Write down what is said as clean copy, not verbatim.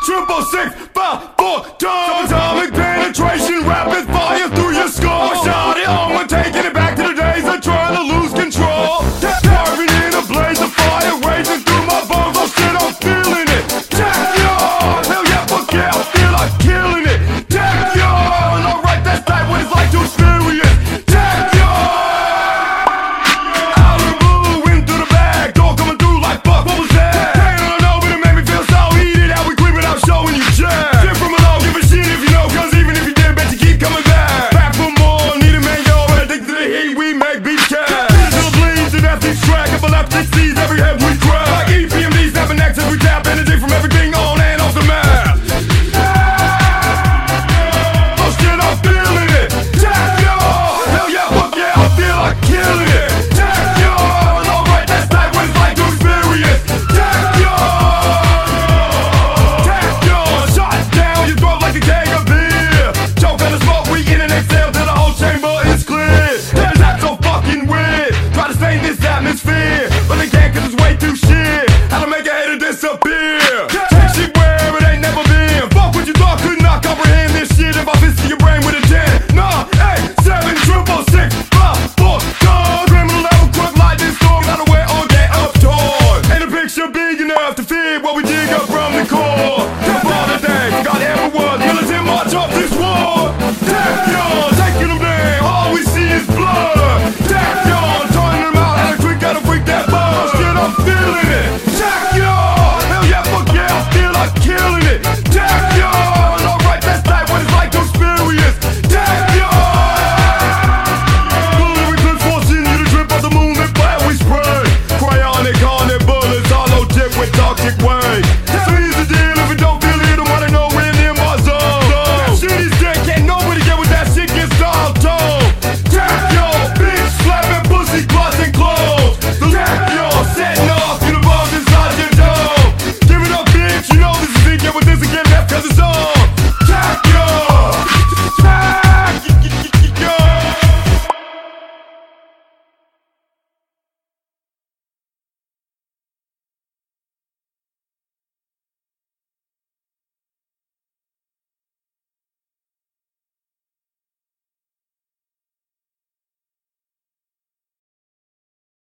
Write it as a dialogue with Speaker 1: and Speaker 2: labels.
Speaker 1: Triple six, 5, 4, double atomic penetration, rapid fire through your skull. Shot it on, we're taking it back to the days of trying to lose control. Carving in a blaze of fire, raging through my bones. Oh shit, I'm feeling it. Tachyon, hell yeah, fuck yeah, I feel like killing it. Tachyon, alright, that's right, what it's like to experience. Tachyon, out of the blue, in through the bag, door coming through like fuck. What was that? I don't know, but it made me feel so heated. How we creep without showing you jack. Shit from below, give a shit if you know, cause even if you did, bet you keep coming back. Back for more, need a man, yo, addicted to the heat, we make beef cash. Digital bleeds and ethics track, epileptic sees every head we crack. Like EPMD, snapping necks as we tap energy from everything on and off the map. Oh shit, I'm feeling it. Tachyon, hell yeah, fuck yeah, I feel like killing it. Tachyon, alright, that's like what it's like to experience. Tachyon, shot down your throat like a keg of beer. Choke on the smoke, we in and exhale till the whole chamber is clear. Damn, that's so fucking weird. Try to stain this atmosphere, but they can't cause it's way too shit. How to make a hater disappear. Take shit where it ain't never been. Fuck what you thought, could not comprehend this shit. If I visit your brain with a 10, 9, 8, 7, triple 6, 5, 4, dog. Criminal level, crook like this storm. Gotta wear or get up torn. Ain't a picture big enough to fit what we dig up from the core. Come on today, forgot ever was militant march off this war. Tachyon, taking them down, all we see is blood. Tachyon, turning them out, and a quick gotta freak that buzz. Shit, I'm feeling it. Tachyon, hell yeah, fuck yeah, I feel like killing it. Tachyon, alright, that's like what it's like to experience. Tachyon, delivering clips, forcing you to trip off the moon, and fire we spray. Cryonic on their bullets, hollow tip with toxic waves.